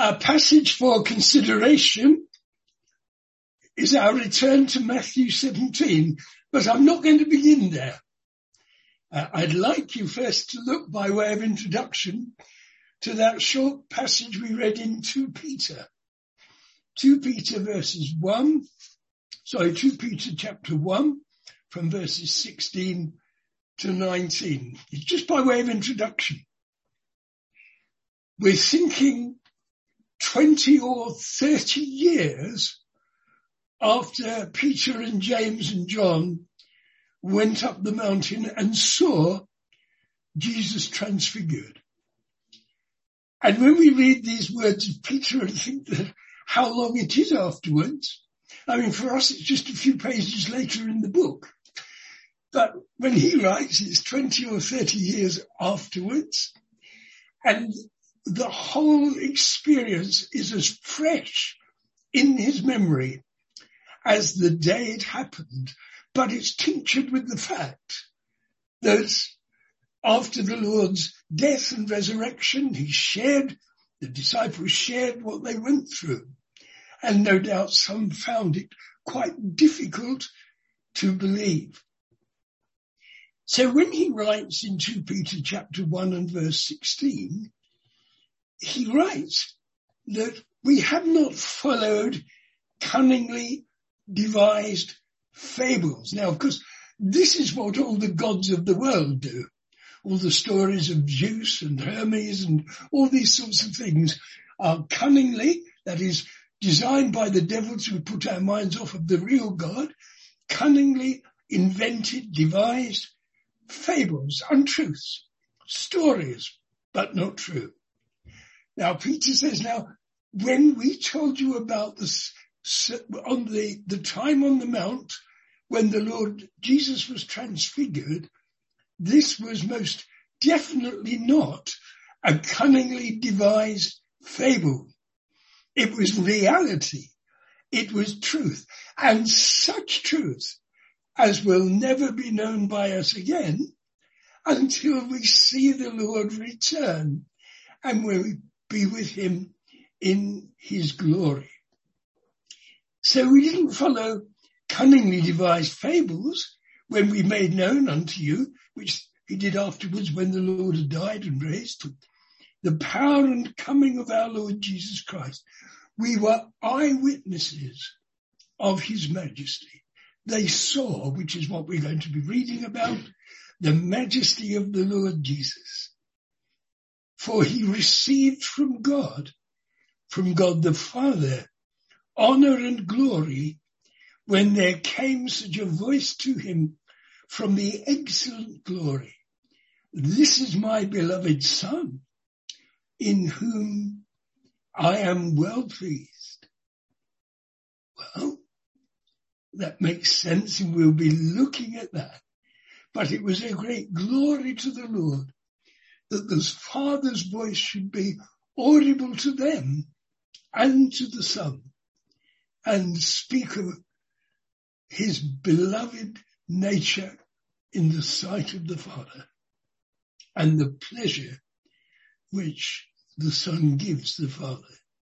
Our passage for consideration is our return to Matthew 17, but I'm not going to begin there. I'd like you first to look by way of introduction to that short passage we read in 2 Peter. 2 Peter chapter 1 from verses 16 to 19. It's just by way of introduction. We're thinking 20 or 30 years after Peter and James and John went up the mountain and saw Jesus transfigured. And when we read these words of Peter and think that how long it is afterwards, I mean, for us, it's just a few pages later in the book. But when he writes, it's 20 or 30 years afterwards, and the whole experience is as fresh in his memory as the day it happened, but it's tinctured with the fact that after the Lord's death and resurrection, the disciples shared what they went through. And no doubt some found it quite difficult to believe. So when he writes in 2 Peter chapter 1 and verse 16, he writes that we have not followed cunningly devised fables. Now, of course, this is what all the gods of the world do. All the stories of Zeus and Hermes and all these sorts of things are cunningly, that is, designed by the devil to put our minds off of the real God, cunningly invented, devised fables, untruths, stories, but not true. Now, Peter says, when we told you about this, on the time on the Mount, when the Lord Jesus was transfigured, this was most definitely not a cunningly devised fable. It was reality. It was truth, and such truth as will never be known by us again until we see the Lord return and we be with him in his glory. So we didn't follow cunningly devised fables when we made known unto you, which he did afterwards when the Lord had died and raised, the power and coming of our Lord Jesus Christ. We were eyewitnesses of his majesty. They saw, which is what we're going to be reading about, the majesty of the Lord Jesus. For he received from God the Father, honor and glory when there came such a voice to him from the excellent glory. This is my beloved Son, in whom I am well pleased. Well, that makes sense, and we'll be looking at that. But it was a great glory to the Lord that the Father's voice should be audible to them and to the Son, and speak of his beloved nature in the sight of the Father, and the pleasure which the Son gives the Father.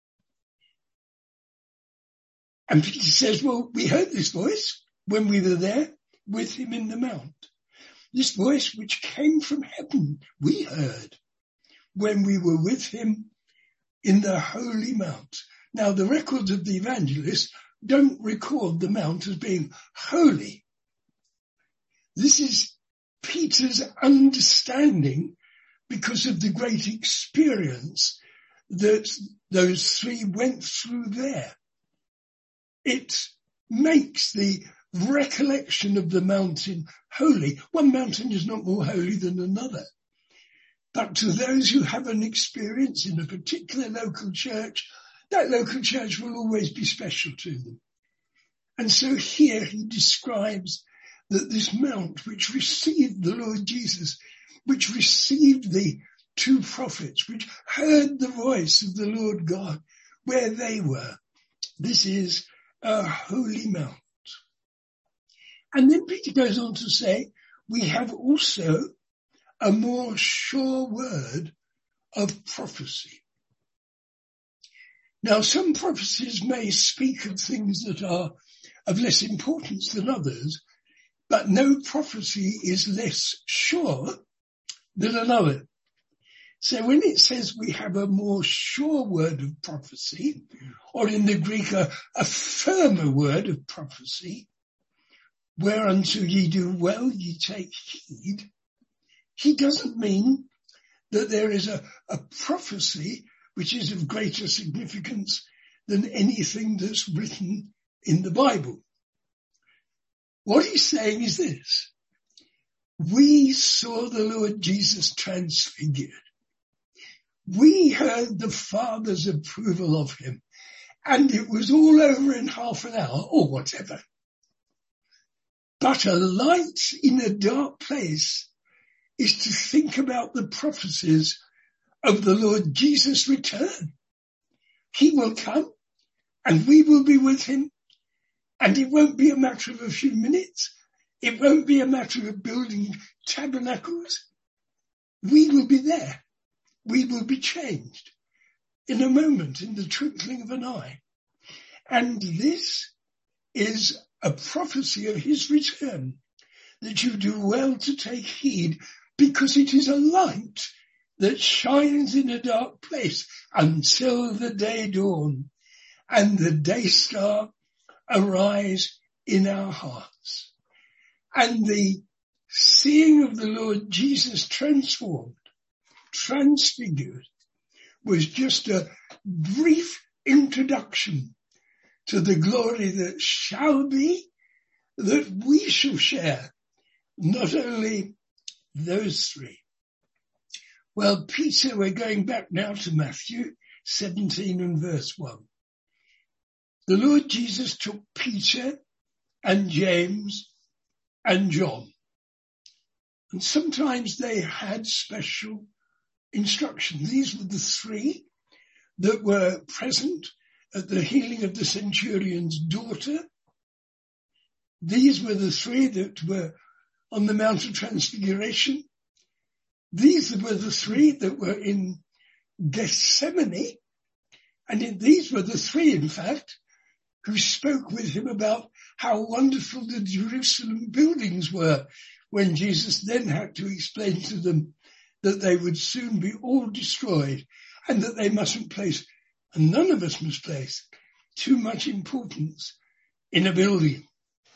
And Peter says, well, we heard this voice when we were there with him in the mount. This voice which came from heaven, we heard when we were with him in the holy mount. Now, the records of the evangelists don't record the mount as being holy. This is Peter's understanding because of the great experience that those three went through there. It makes the recollection of the mountain holy. One mountain is not more holy than another. But to those who have an experience in a particular local church, that local church will always be special to them. And so here he describes that this mount which received the Lord Jesus, which received the two prophets, which heard the voice of the Lord God, where they were, this is a holy mount. And then Peter goes on to say, we have also a more sure word of prophecy. Now, some prophecies may speak of things that are of less importance than others, but no prophecy is less sure than another. So when it says we have a more sure word of prophecy, or in the Greek a firmer word of prophecy, whereunto ye do well, ye take heed, he doesn't mean that there is a prophecy which is of greater significance than anything that's written in the Bible. What he's saying is this: we saw the Lord Jesus transfigured. We heard the Father's approval of him, and it was all over in half an hour or whatever. But a light in a dark place is to think about the prophecies of the Lord Jesus' return. He will come and we will be with him, and it won't be a matter of a few minutes. It won't be a matter of building tabernacles. We will be there. We will be changed in a moment, in the twinkling of an eye. And this is a prophecy of his return, that you do well to take heed, because it is a light that shines in a dark place until the day dawn and the day star arise in our hearts. And the seeing of the Lord Jesus transformed, transfigured, was just a brief introduction to the glory that shall be, that we shall share, not only those three. Well, Peter, we're going back now to Matthew 17 and verse 1. The Lord Jesus took Peter and James and John, and sometimes they had special instruction. These were the three that were present at the healing of the centurion's daughter. These were the three that were on the Mount of Transfiguration. These were the three that were in Gethsemane. And these were the three, in fact, who spoke with him about how wonderful the Jerusalem buildings were, when Jesus then had to explain to them that they would soon be all destroyed, and that they mustn't place, and none of us must place, too much importance in a building.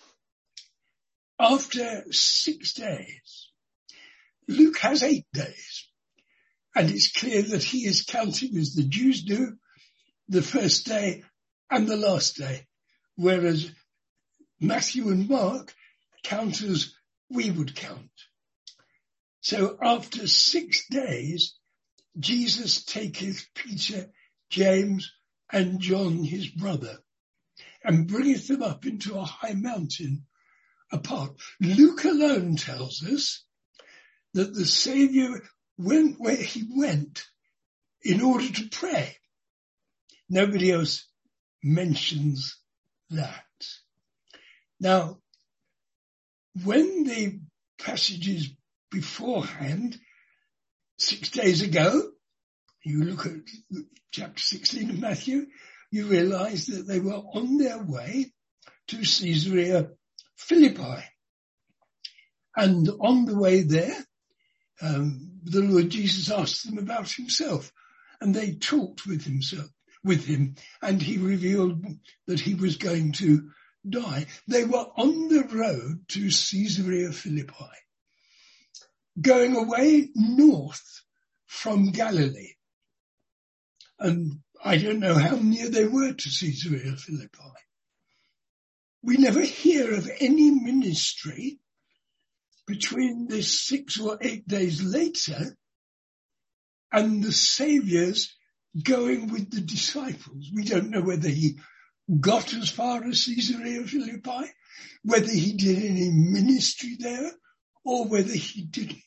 After 6 days, Luke has 8 days, and it's clear that he is counting, as the Jews do, the first day and the last day, whereas Matthew and Mark count as we would count. So after 6 days, Jesus taketh Peter, James, and John his brother, and bringeth them up into a high mountain apart. Luke alone tells us that the Saviour went where he went in order to pray. Nobody else mentions that. Now, when the passages beforehand, 6 days ago, you look at chapter 16 of Matthew, you realize that they were on their way to Caesarea Philippi. And on the way there, the Lord Jesus asked them about himself, and they talked with him, and he revealed that he was going to die. They were on the road to Caesarea Philippi, going away north from Galilee. And I don't know how near they were to Caesarea Philippi. We never hear of any ministry between this 6 or 8 days later and the Saviour's going with the disciples. We don't know whether he got as far as Caesarea Philippi, whether he did any ministry there, or whether he didn't.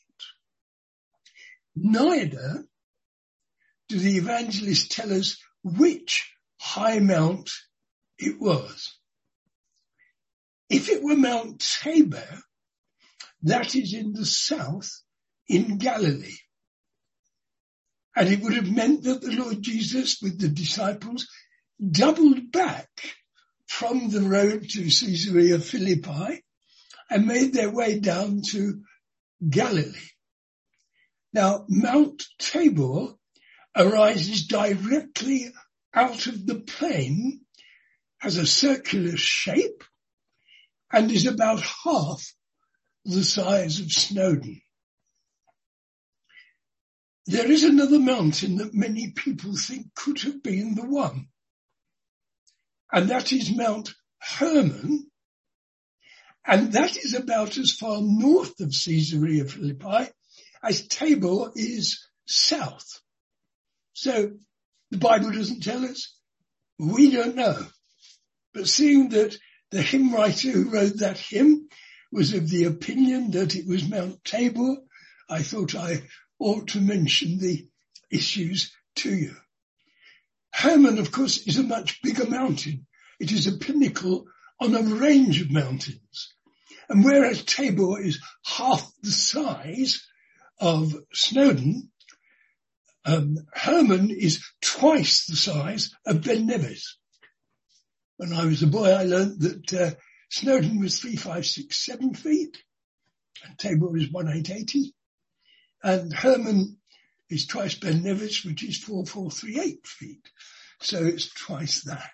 Neither do the evangelists tell us which high mount it was. If it were Mount Tabor, that is in the south in Galilee. And it would have meant that the Lord Jesus with the disciples doubled back from the road to Caesarea Philippi and made their way down to Galilee. Now, Mount Tabor arises directly out of the plain, has a circular shape, and is about half the size of Snowdon. There is another mountain that many people think could have been the one, and that is Mount Hermon, and that is about as far north of Caesarea Philippi as Tabor is south. So the Bible doesn't tell us. We don't know. But seeing that the hymn writer who wrote that hymn was of the opinion that it was Mount Tabor, I thought I ought to mention the issues to you. Hermon, of course, is a much bigger mountain. It is a pinnacle on a range of mountains. And whereas Tabor is half the size of Snowdon, Hermon is twice the size of Ben Nevis. When I was a boy, I learned that Snowdon was 3,567 feet, and Tabor is 1,880, and Hermon is twice Ben Nevis, which is 4,438 feet. So it's twice that.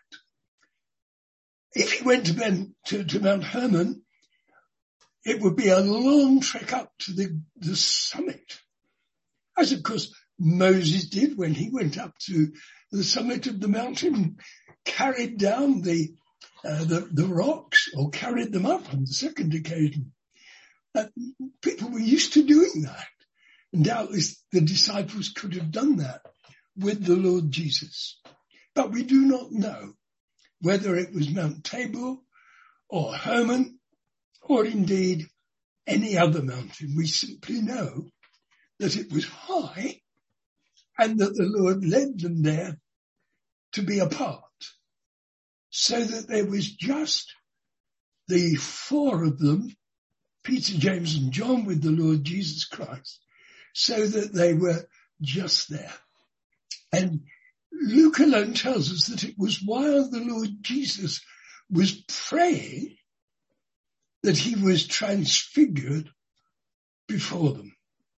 If you went to Mount Hermon, it would be a long trek up to the summit, as of course Moses did when he went up to the summit of the mountain, carried down the rocks, or carried them up on the second occasion. People were used to doing that, and doubtless the disciples could have done that with the Lord Jesus. But we do not know whether it was Mount Tabor or Hermon, or indeed any other mountain. We simply know that it was high and that the Lord led them there to be apart, so that there was just the four of them, Peter, James and John, with the Lord Jesus Christ, so that they were just there. And Luke alone tells us that it was while the Lord Jesus was praying that he was transfigured before them.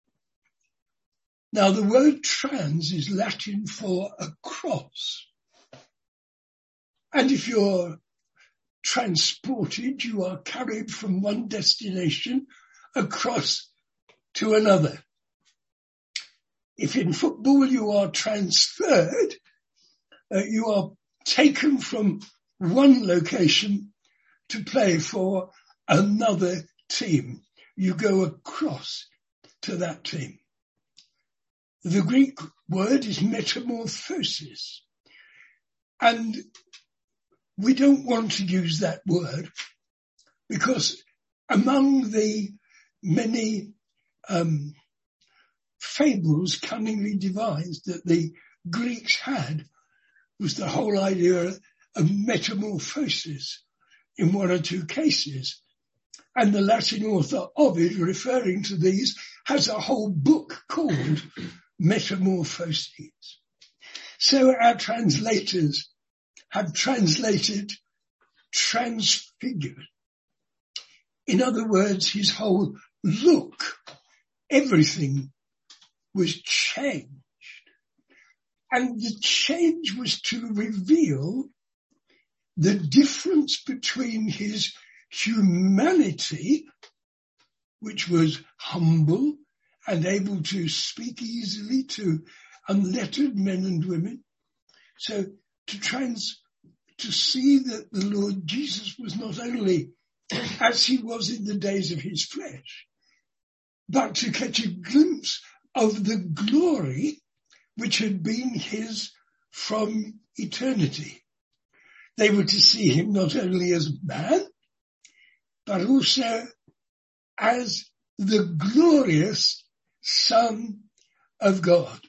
Now, the word trans is Latin for across. And if you're transported, you are carried from one destination across to another. If in football you are transferred, you are taken from one location to play for another team. You go across to that team. The Greek word is metamorphosis. And we don't want to use that word because among the many fables cunningly devised that the Greeks had was the whole idea of metamorphosis in one or two cases. And the Latin author Ovid, referring to these, has a whole book called Metamorphoses. So our translators have translated transfigured. In other words, his whole look, everything was changed. And the change was to reveal the difference between his humanity, which was humble and able to speak easily to unlettered men and women. So to see that the Lord Jesus was not only as he was in the days of his flesh, but to catch a glimpse of the glory which had been his from eternity. They were to see him not only as man, but also as the glorious Son of God.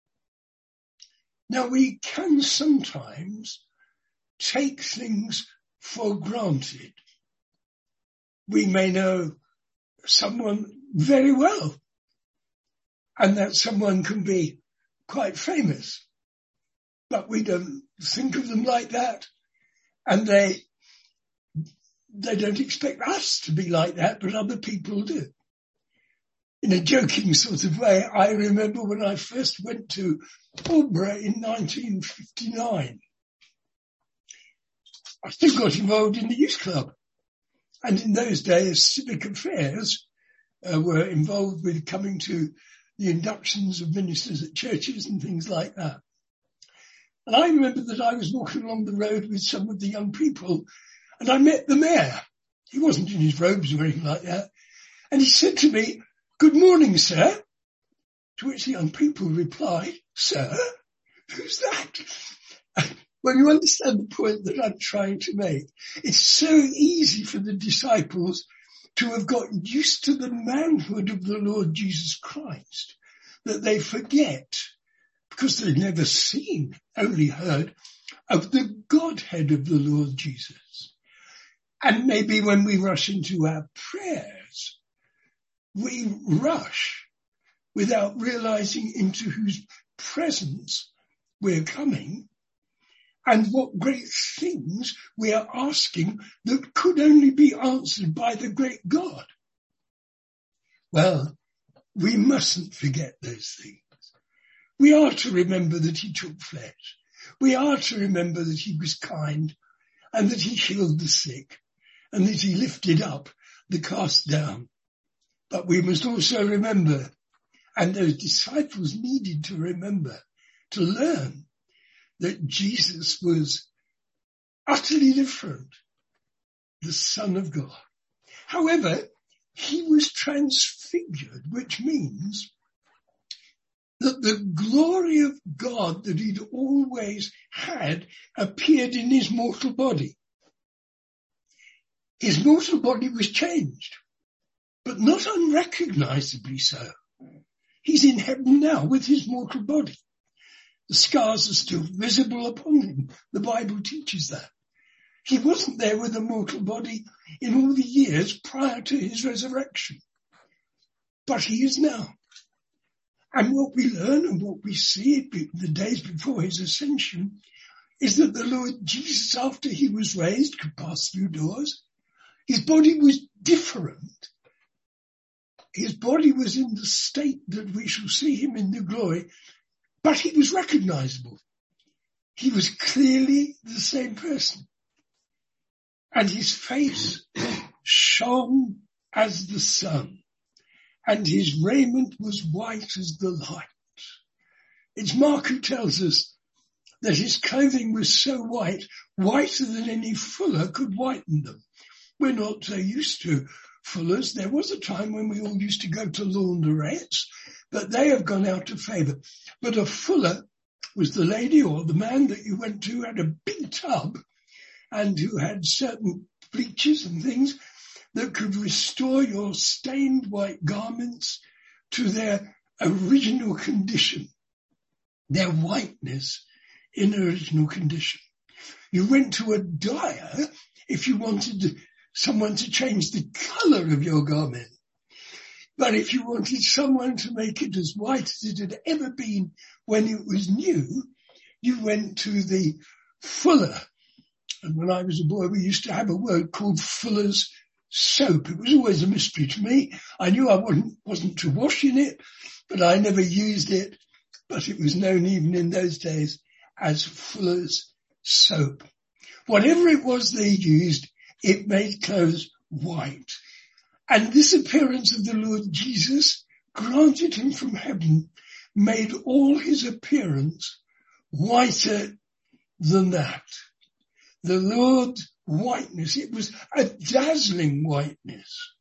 Now, we can sometimes take things for granted. We may know someone very well, and that someone can be quite famous, but we don't think of them like that, and they don't expect us to be like that, but other people do. In a joking sort of way, I remember when I first went to Albury in 1959, I still got involved in the youth club. And in those days, civic affairs were involved with coming to the inductions of ministers at churches and things like that. And I remember that I was walking along the road with some of the young people, and I met the mayor. He wasn't in his robes or anything like that. And he said to me, "Good morning, sir." To which the young people replied, "Sir? Who's that?" Well, you understand the point that I'm trying to make. It's so easy for the disciples to have got used to the manhood of the Lord Jesus Christ that they forget, because they've never seen, only heard of the Godhead of the Lord Jesus. And maybe when we rush into our prayers, we rush without realizing into whose presence we're coming and what great things we are asking that could only be answered by the great God. Well, we mustn't forget those things. We are to remember that he took flesh. We are to remember that he was kind and that he healed the sick and that he lifted up the cast down. But we must also remember, and those disciples needed to remember, to learn that Jesus was utterly different, the Son of God. However, he was transfigured, which means that the glory of God that he'd always had appeared in his mortal body. His mortal body was changed, but not unrecognizably so. He's in heaven now with his mortal body. The scars are still visible upon him. The Bible teaches that. He wasn't there with a mortal body in all the years prior to his resurrection, but he is now. And what we learn and what we see the days before his ascension is that the Lord Jesus, after he was raised, could pass through doors. His body was different. His body was in the state that we shall see him in the glory, but he was recognizable. He was clearly the same person. And his face shone as the sun, and his raiment was white as the light. It's Mark who tells us that his clothing was so white, whiter than any fuller could whiten them. We're not so used to fullers. There was a time when we all used to go to launderettes, but they have gone out of favour. But a fuller was the lady or the man that you went to, had a big tub and who had certain bleaches and things that could restore your stained white garments to their original condition, their whiteness in original condition. You went to a dyer if you wanted someone to change the colour of your garment. But if you wanted someone to make it as white as it had ever been when it was new, you went to the fuller. And when I was a boy, we used to have a word called fuller's soap. It was always a mystery to me. I knew I wasn't to wash in it, but I never used it. But it was known even in those days as fuller's soap. Whatever it was they used, it made clothes white. And this appearance of the Lord Jesus, granted him from heaven, made all his appearance whiter than that. The Lord's whiteness, it was a dazzling whiteness.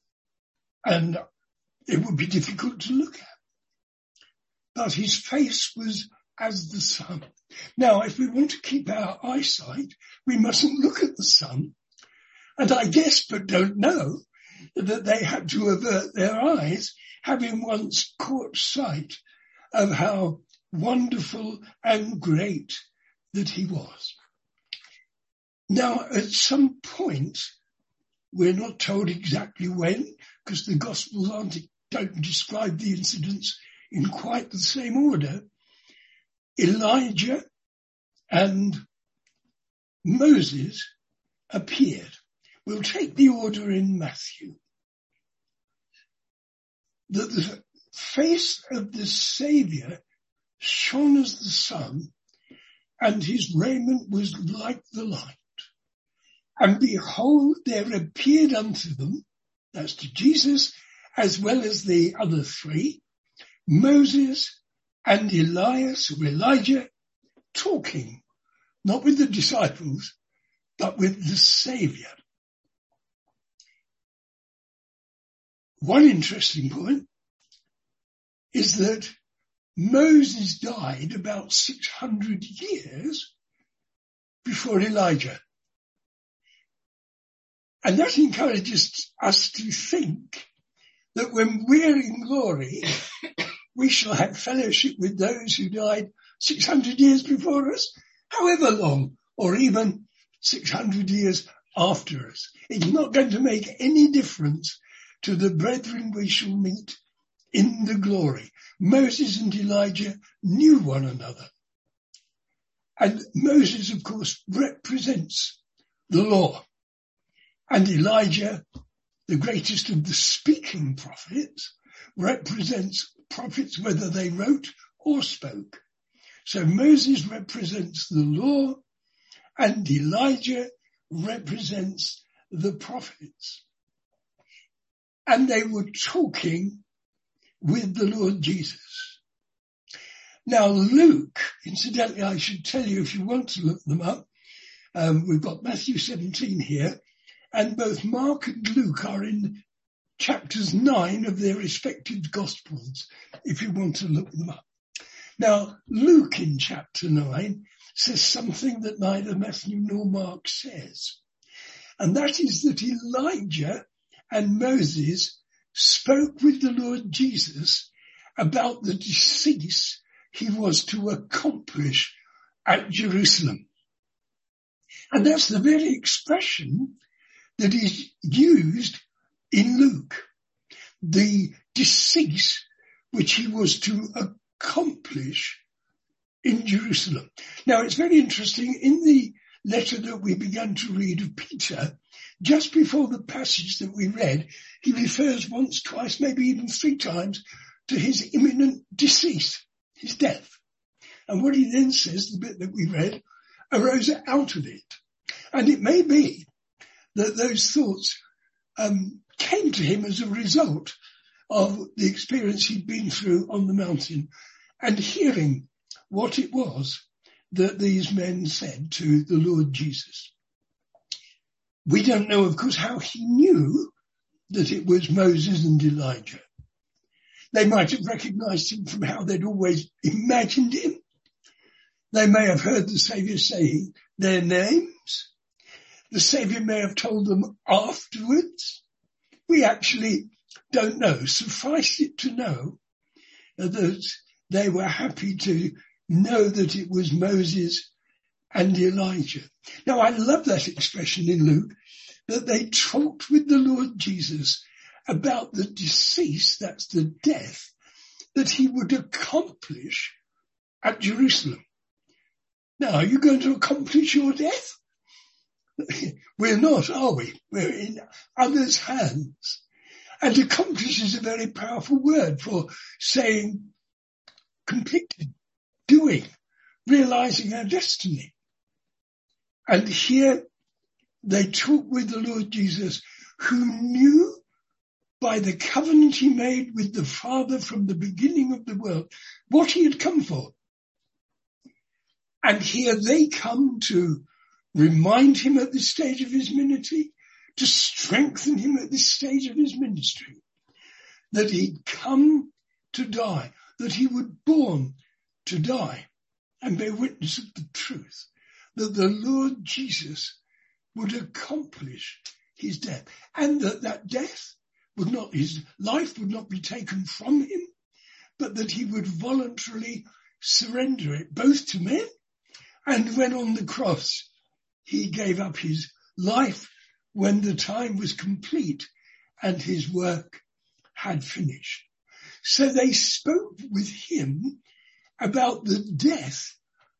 And it would be difficult to look at. But his face was as the sun. Now, if we want to keep our eyesight, we mustn't look at the sun. And I guess, but don't know, that they had to avert their eyes, having once caught sight of how wonderful and great that he was. Now, at some point, we're not told exactly when, because the Gospels don't describe the incidents in quite the same order. Elijah and Moses appeared. We'll take the order in Matthew. That the face of the Saviour shone as the sun, and his raiment was like the light. And behold, there appeared unto them, that's to Jesus, as well as the other three, Moses and Elias, or Elijah, talking, not with the disciples, but with the Saviour. One interesting point is that Moses died about 600 years before Elijah. And that encourages us to think that when we're in glory, we shall have fellowship with those who died 600 years before us, however long, or even 600 years after us. It's not going to make any difference to the brethren we shall meet in the glory. Moses and Elijah knew one another. And Moses, of course, represents the law. And Elijah, the greatest of the speaking prophets, represents prophets whether they wrote or spoke. So Moses represents the law and Elijah represents the prophets. And they were talking with the Lord Jesus. Now Luke, incidentally, I should tell you if you want to look them up, we've got Matthew 17 here, and both Mark and Luke are in chapters 9 of their respective Gospels, if you want to look them up. Now, Luke in chapter 9 says something that neither Matthew nor Mark says, and that is that Elijah and Moses spoke with the Lord Jesus about the decease he was to accomplish at Jerusalem. And that's the very expression that is used in Luke, the decease which he was to accomplish in Jerusalem. Now, it's very interesting, in the letter that we began to read of Peter, just before the passage that we read, he refers once, twice, maybe even 3 times to his imminent decease, his death. And what he then says, the bit that we read, arose out of it. And it may be that those thoughts came to him as a result of the experience he'd been through on the mountain and hearing what it was that these men said to the Lord Jesus. We don't know, of course, how he knew that it was Moses and Elijah. They might have recognized him from how they'd always imagined him. They may have heard the Saviour say their names. The Saviour may have told them afterwards. We actually don't know. Suffice it to know that they were happy to know that it was Moses and Elijah. Now, I love that expression in Luke, that they talked with the Lord Jesus about the decease, that's the death, that he would accomplish at Jerusalem. Now, are you going to accomplish your death? We're not, are we? We're in others' hands. And accomplish is a very powerful word for saying completed, doing, realizing our destiny. And here they talk with the Lord Jesus, who knew by the covenant he made with the Father from the beginning of the world what he had come for. And here they come to remind him at this stage of his ministry, to strengthen him at this stage of his ministry, that he'd come to die, that he was born to die and bear witness of the truth, that the Lord Jesus would accomplish his death, and that death would not, his life would not be taken from him, but that he would voluntarily surrender it both to men, and when on the cross he gave up his life when the time was complete and his work had finished. So they spoke with him about the death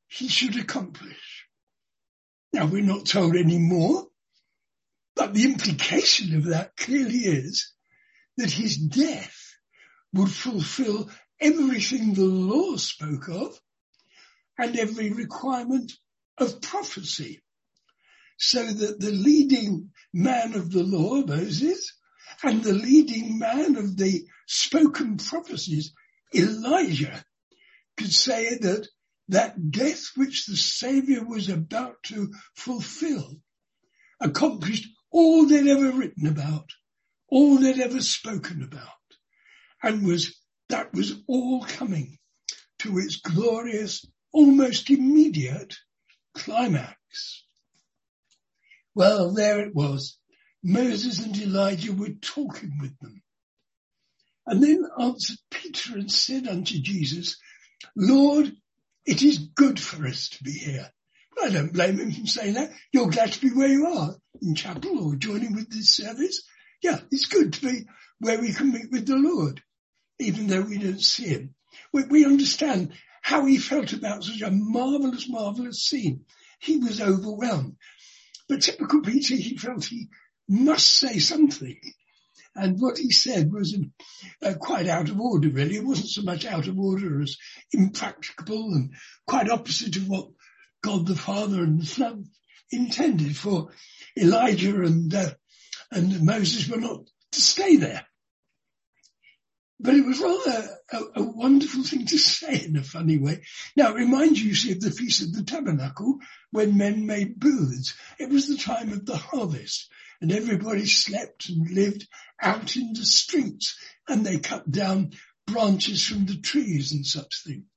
he should accomplish. Now, we're not told any more, but the implication of that clearly is that his death would fulfill everything the law spoke of and every requirement of prophecy, so that the leading man of the law, Moses, and the leading man of the spoken prophecies, Elijah, could say that that death which the Saviour was about to fulfill accomplished all they'd ever written about, all they'd ever spoken about, and that was all coming to its glorious, almost immediate climax. Well, there it was. Moses and Elijah were talking with them. And then answered Peter and said unto Jesus, Lord, it is good for us to be here. Well, I don't blame him for saying that. You're glad to be where you are, in chapel or joining with this service. Yeah, it's good to be where we can meet with the Lord, even though we don't see him. We understand how he felt about such a marvellous, marvellous scene. He was overwhelmed. But typical Peter, he felt he must say something. And what he said was quite out of order, really. It wasn't so much out of order as impracticable and quite opposite of what God the Father and the Son intended. For Elijah and Moses were not to stay there. But it was rather a wonderful thing to say in a funny way. Now, it reminds you, see, of the Feast of the Tabernacle, when men made booths. It was the time of the harvest, and everybody slept and lived out in the streets, and they cut down branches from the trees and such things.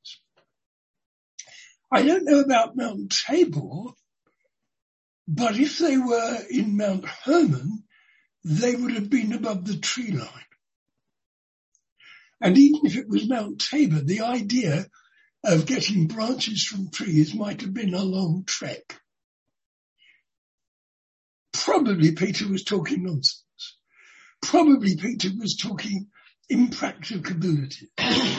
I don't know about Mount Tabor, but if they were in Mount Hermon, they would have been above the tree line. And even if it was Mount Tabor, the idea of getting branches from trees might have been a long trek. Probably Peter was talking nonsense. Probably Peter was talking impracticability.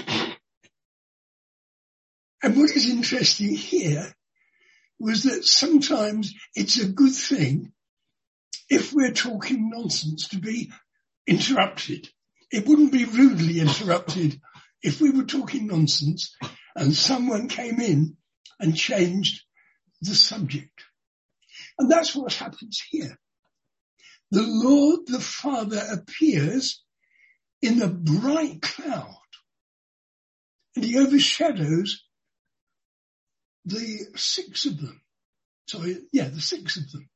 And what is interesting here was that sometimes it's a good thing if we're talking nonsense to be interrupted. It wouldn't be rudely interrupted if we were talking nonsense and someone came in and changed the subject. And that's what happens here. The Lord the Father appears in a bright cloud, and he overshadows the six of them. The six of them.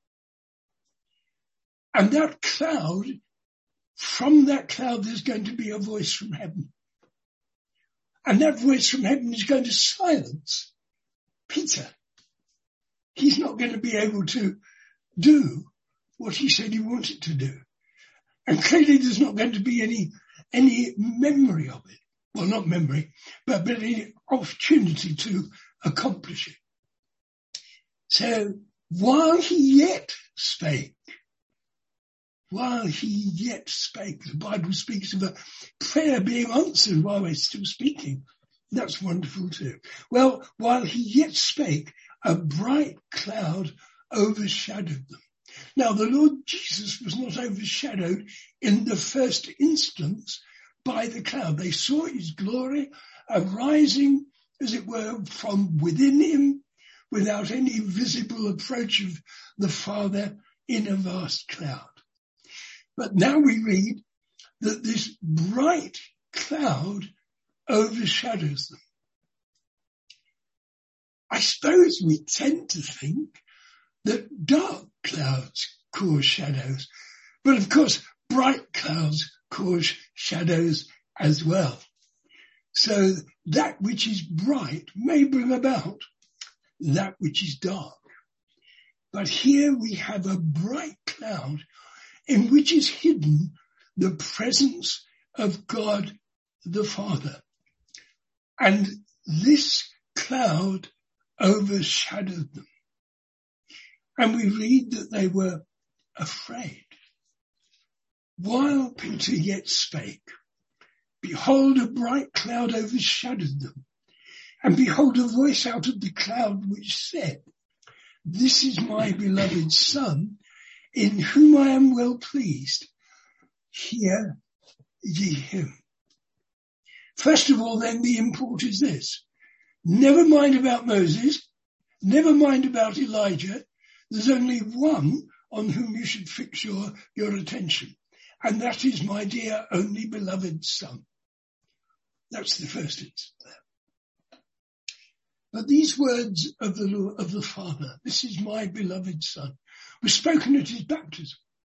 And that cloud, from that cloud, there's going to be a voice from heaven. And that voice from heaven is going to silence Peter. He's not going to be able to do what he said he wanted to do. And clearly there's not going to be any memory of it. Well, not memory, but any opportunity to accomplish it. So while he yet spake, the Bible speaks of a prayer being answered while we're still speaking. That's wonderful too. Well, while he yet spake, a bright cloud overshadowed them. Now, the Lord Jesus was not overshadowed in the first instance by the cloud. They saw his glory arising, as it were, from within him without any visible approach of the Father in a vast cloud. But now we read that this bright cloud overshadows them. I suppose we tend to think that dark clouds cause shadows, but of course bright clouds cause shadows as well. So that which is bright may bring about that which is dark. But here we have a bright cloud in which is hidden the presence of God the Father. And this cloud overshadowed them. And we read that they were afraid. While Peter yet spake, behold, a bright cloud overshadowed them, And behold, a voice out of the cloud which said, this is my beloved Son, in whom I am well pleased. Hear ye him. First of all, then, the import is this. Never mind about Moses. Never mind about Elijah. There's only one on whom you should fix your attention. And that is my dear, only beloved Son. That's the first instance there. But these words of the Father, this is my beloved Son, were spoken at his baptism.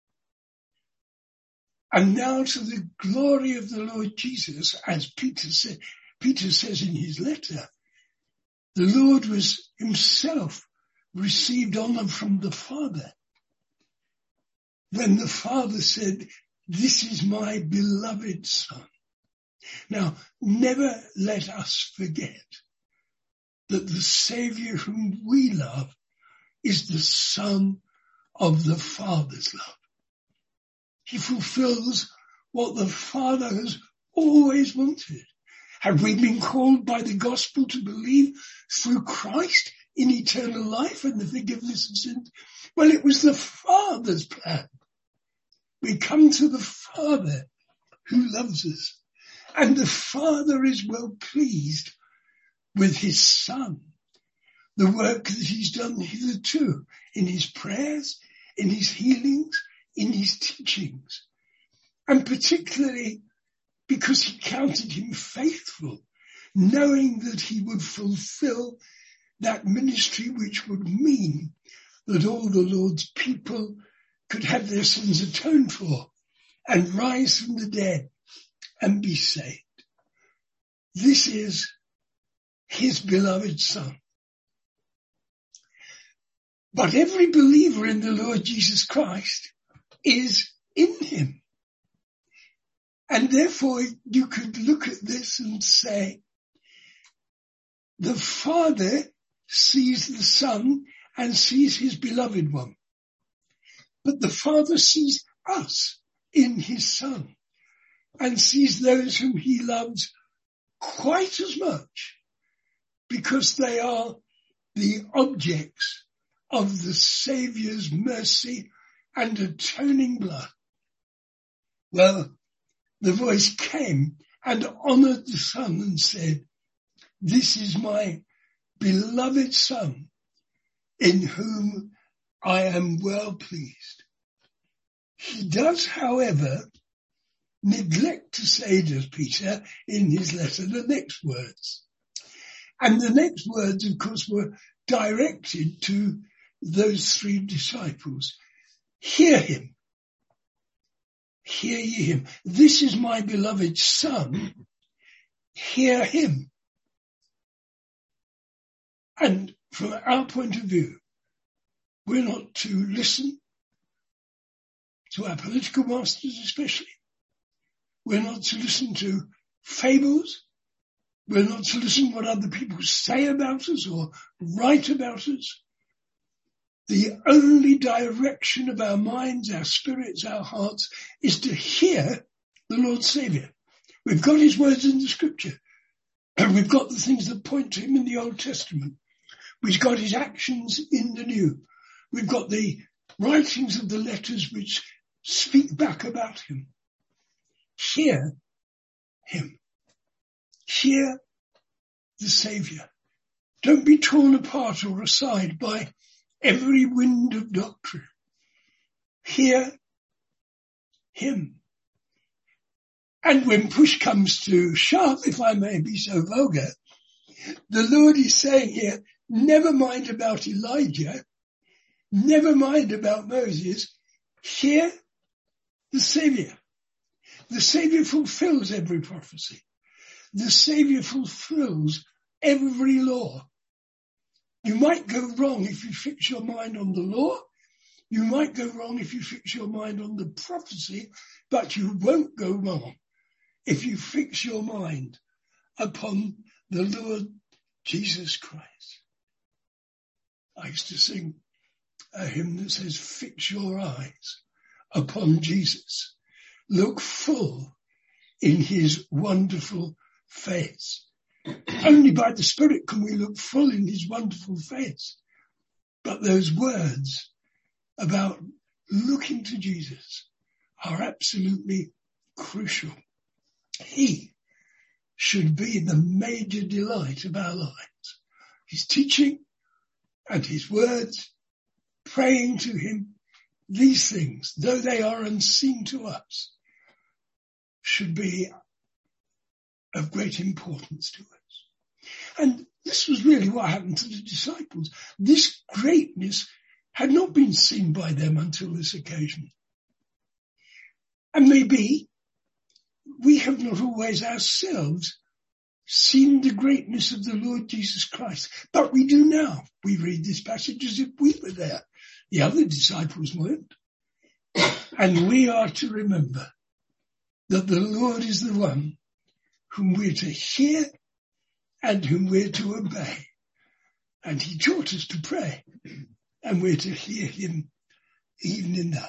And now to the glory of the Lord Jesus, as Peter says in his letter, the Lord was himself received honor from the Father. When the Father said, this is my beloved Son. Now, never let us forget that the Saviour whom we love is the Son of the Father's love. He fulfills what the Father has always wanted. Have we been called by the gospel to believe through Christ in eternal life and the forgiveness of sins? Well, it was the Father's plan. We come to the Father who loves us, and the Father is well pleased with his Son, the work that he's done hitherto in his prayers, in his healings, in his teachings, and particularly because he counted him faithful, knowing that he would fulfill that ministry which would mean that all the Lord's people could have their sins atoned for and rise from the dead and be saved. This is his beloved Son. But every believer in the Lord Jesus Christ is in him. And therefore you could look at this and say, the Father sees the Son and sees his beloved one. But the Father sees us in his Son and sees those whom he loves quite as much because they are the objects of the Saviour's mercy and atoning blood. Well, the voice came and honored the Son and said, this is my beloved Son in whom I am well pleased. He does, however, neglect to say, does Peter, in his letter, the next words. And the next words, of course, were directed to those three disciples. Hear him. Hear ye him. This is my beloved Son. Hear him. And from our point of view, we're not to listen to our political masters especially. We're not to listen to fables. We're not to listen to what other people say about us or write about us. The only direction of our minds, our spirits, our hearts is to hear the Lord Saviour. We've got his words in the scripture, and we've got the things that point to him in the Old Testament. We've got his actions in the New. We've got the writings of the letters which speak back about him. Hear him. Hear the Saviour. Don't be torn apart or aside by every wind of doctrine. Hear him. And when push comes to shove, if I may be so vulgar, the Lord is saying here, never mind about Elijah, never mind about Moses, hear the Saviour. The Saviour fulfills every prophecy. The Saviour fulfills every law. You might go wrong if you fix your mind on the law. You might go wrong if you fix your mind on the prophecy, but you won't go wrong if you fix your mind upon the Lord Jesus Christ. I used to sing a hymn that says, fix your eyes upon Jesus. Look full in his wonderful face. Only by the Spirit can we look full in his wonderful face. But those words about looking to Jesus are absolutely crucial. He should be the major delight of our lives. His teaching and his words, praying to him, these things, though they are unseen to us, should be of great importance to us. And this was really what happened to the disciples. This greatness had not been seen by them until this occasion. And maybe we have not always ourselves seen the greatness of the Lord Jesus Christ, but we do now. We read this passage as if we were there. The other disciples weren't. And we are to remember that the Lord is the one whom we're to hear and whom we're to obey. And he taught us to pray, and we're to hear him even in that.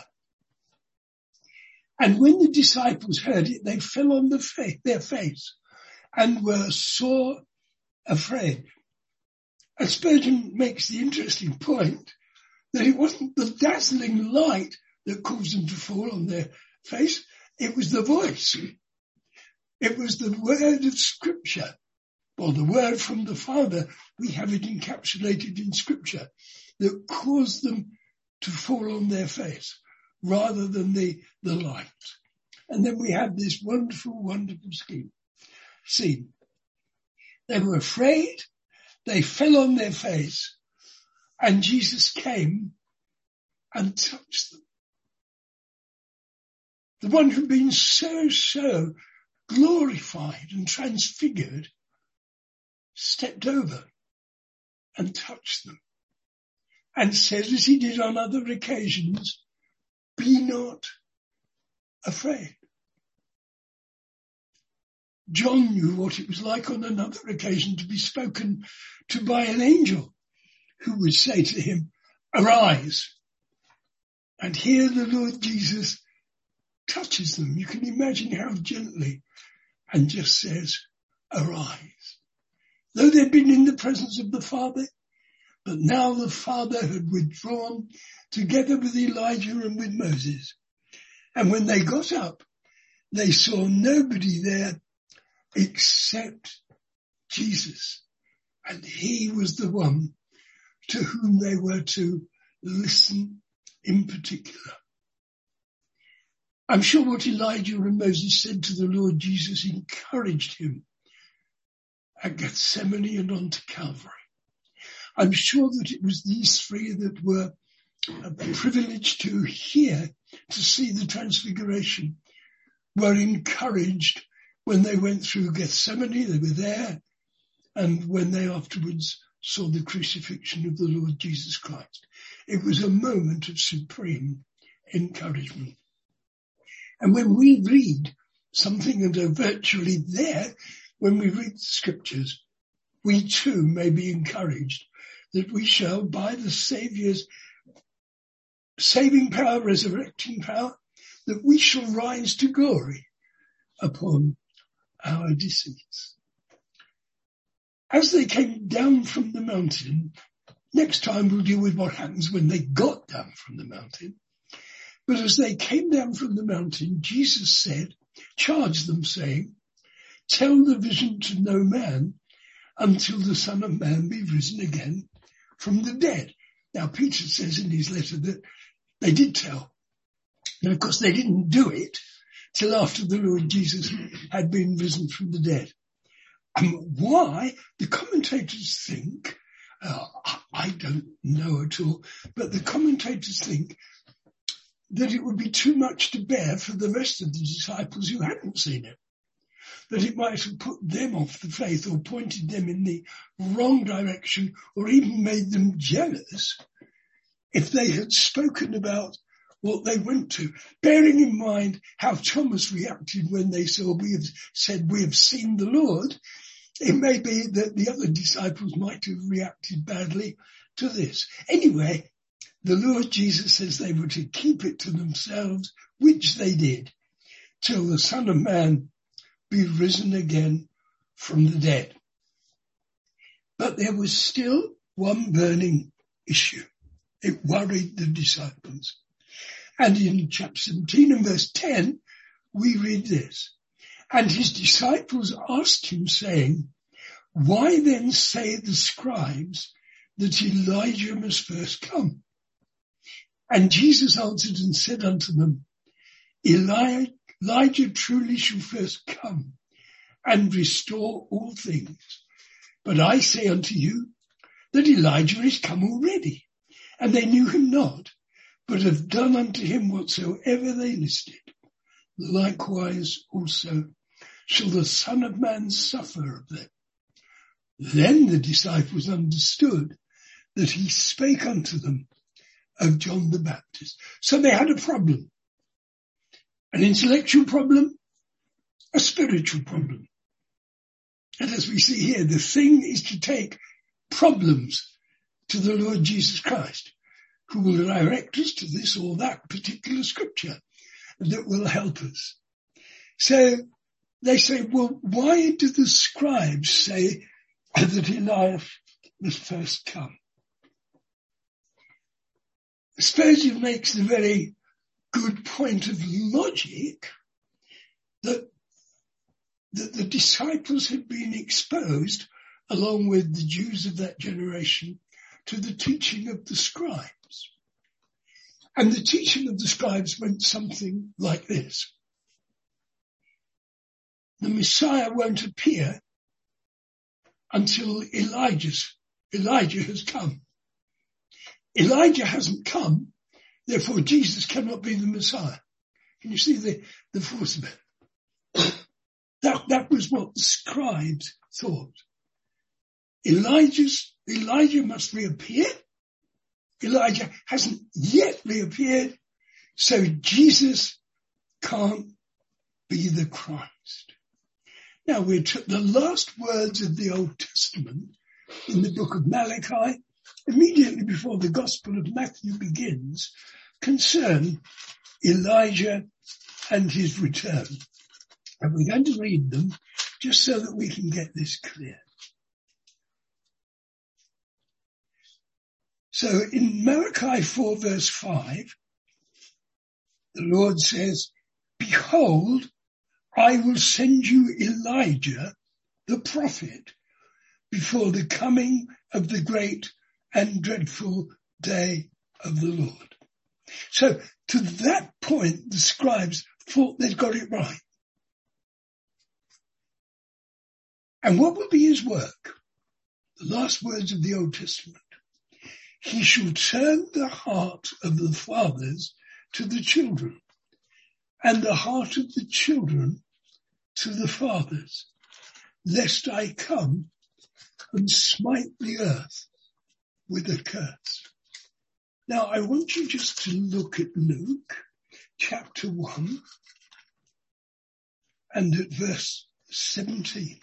And when the disciples heard it, they fell on their face and were sore afraid. And Spurgeon makes the interesting point that it wasn't the dazzling light that caused them to fall on their face, it was the voice. It was the word of Scripture, or the word from the Father. We have it encapsulated in Scripture, that caused them to fall on their face rather than the light. And then we have this wonderful, wonderful scene. They were afraid, they fell on their face, and Jesus came and touched them. The one who'd been so glorified and transfigured stepped over and touched them and said, as he did on other occasions, be not afraid. John knew what it was like on another occasion to be spoken to by an angel who would say to him, arise. And here the Lord Jesus touches them. You can imagine how gently, and just says, arise. Though they'd been in the presence of the Father, but now the Father had withdrawn together with Elijah and with Moses. And when they got up, they saw nobody there except Jesus. And he was the one to whom they were to listen in particular. I'm sure what Elijah and Moses said to the Lord Jesus encouraged him at Gethsemane and on to Calvary. I'm sure that it was these three that were privileged to hear, to see the transfiguration, were encouraged when they went through Gethsemane, they were there, and when they afterwards saw the crucifixion of the Lord Jesus Christ. It was a moment of supreme encouragement. And when we read something and are virtually there, when we read the Scriptures, we too may be encouraged that we shall, by the Saviour's saving power, resurrecting power, that we shall rise to glory upon our decease. As they came down from the mountain, next time we'll deal with what happens when they got down from the mountain. But as they came down from the mountain, Jesus charged them saying, tell the vision to no man until the Son of Man be risen again from the dead. Now, Peter says in his letter that they did tell. And of course, they didn't do it till after the Lord Jesus had been risen from the dead. Why? The commentators think, I don't know at all, but the commentators think that it would be too much to bear for the rest of the disciples who hadn't seen it. That it might have put them off the faith or pointed them in the wrong direction or even made them jealous if they had spoken about what they went to, bearing in mind how Thomas reacted when they said, we have seen the Lord. It may be that the other disciples might have reacted badly to this. Anyway, the Lord Jesus says they were to keep it to themselves, which they did, till the Son of Man be risen again from the dead. But there was still one burning issue. It worried the disciples. And in chapter 17 and verse 10, we read this. And his disciples asked him, saying, why then say the scribes that Elijah must first come? And Jesus answered and said unto them, Elijah truly shall first come and restore all things. But I say unto you that Elijah is come already, and they knew him not, but have done unto him whatsoever they listed. Likewise also shall the Son of Man suffer of them. Then the disciples understood that he spake unto them of John the Baptist. So they had a problem. An intellectual problem, a spiritual problem. And as we see here, the thing is to take problems to the Lord Jesus Christ, who will direct us to this or that particular scripture that will help us. So they say, well, why do the scribes say that Elijah must first come? Spurgeon makes the very good point of logic that the disciples had been exposed, along with the Jews of that generation, to the teaching of the scribes. And the teaching of the scribes went something like this. The Messiah won't appear until Elijah has come. Elijah hasn't come, therefore Jesus cannot be the Messiah. Can you see the force of it? That was what the scribes thought. Elijah must reappear. Elijah hasn't yet reappeared, so Jesus can't be the Christ. Now we're the last words of the Old Testament in the book of Malachi, immediately before the Gospel of Matthew begins, concern Elijah and his return. And we're going to read them just so that we can get this clear. So in Malachi 4 verse 5, the Lord says, behold, I will send you Elijah, the prophet, before the coming of the great and dreadful day of the Lord. So to that point, the scribes thought they'd got it right. And what will be his work? The last words of the Old Testament. He shall turn the heart of the fathers to the children, and the heart of the children to the fathers, lest I come and smite the earth with a curse. Now I want you just to look at Luke chapter 1 and at verse 17.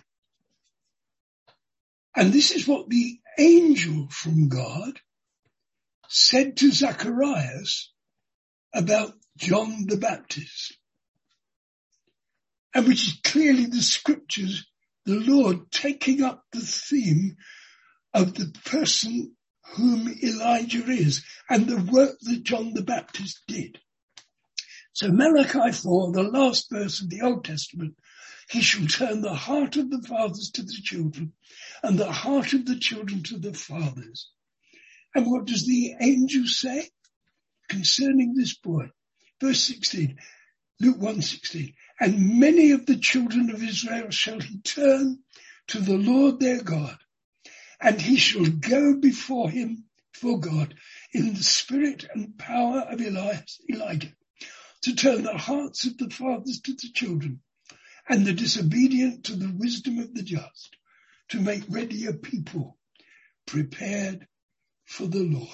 And this is what the angel from God said to Zacharias about John the Baptist, and which is clearly the scriptures, the Lord taking up the theme of the person whom Elijah is and the work that John the Baptist did. So Malachi 4, the last verse of the Old Testament, he shall turn the heart of the fathers to the children and the heart of the children to the fathers. And what does the angel say concerning this boy? Verse 16, Luke 1:16. And many of the children of Israel shall he turn to the Lord their God, and he shall go before him, for God, in the spirit and power of Elijah, to turn the hearts of the fathers to the children, and the disobedient to the wisdom of the just, to make ready a people prepared for the Lord.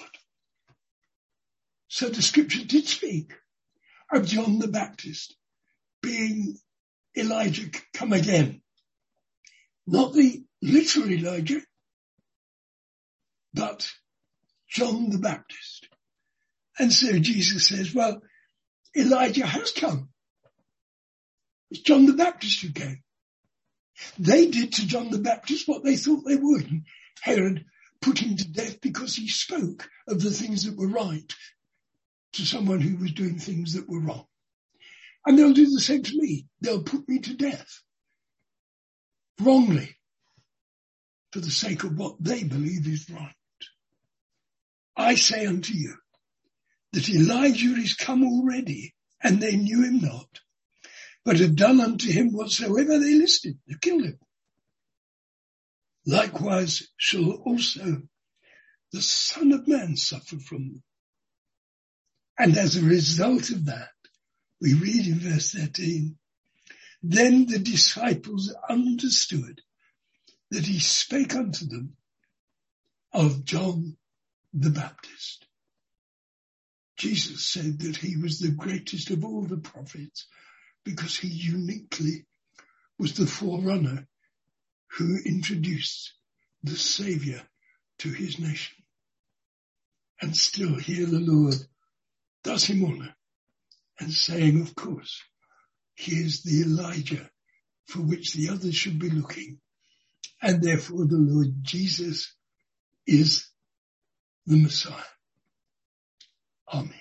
So the scripture did speak of John the Baptist being Elijah come again. Not the literal Elijah, but John the Baptist. And so Jesus says, well, Elijah has come. It's John the Baptist who came. They did to John the Baptist what they thought they would. Herod put him to death because he spoke of the things that were right to someone who was doing things that were wrong. And they'll do the same to me. They'll put me to death wrongly for the sake of what they believe is right. I say unto you that Elijah is come already, and they knew him not, but have done unto him whatsoever they listed. They killed him. Likewise shall also the Son of Man suffer from them. And as a result of that, we read in verse 13, then the disciples understood that he spake unto them of John the Baptist. Jesus said that he was the greatest of all the prophets because he uniquely was the forerunner who introduced the Saviour to his nation. And still here the Lord does him honour and saying, of course, he is the Elijah for which the others should be looking. And therefore the Lord Jesus is the Messiah. Amen.